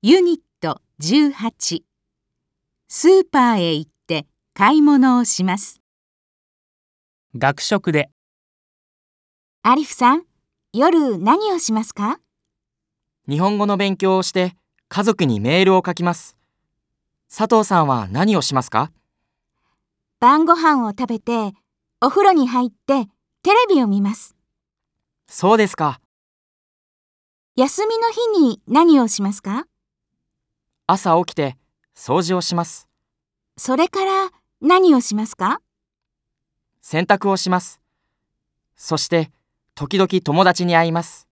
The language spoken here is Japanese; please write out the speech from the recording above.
ユニット18スーパーへ行って買い物をします。 学食で。 アリフさん、夜何をしますか？ 日本語の勉強をして家族にメールを書きます。佐藤さんは何をしますか？ 晩ご飯を食べて、お風呂に入ってテレビを見ます。 そうですか。 休みの日に何をしますか？ 朝起きて掃除をします。 それから何をしますか？ 洗濯をします。そして時々友達に会います。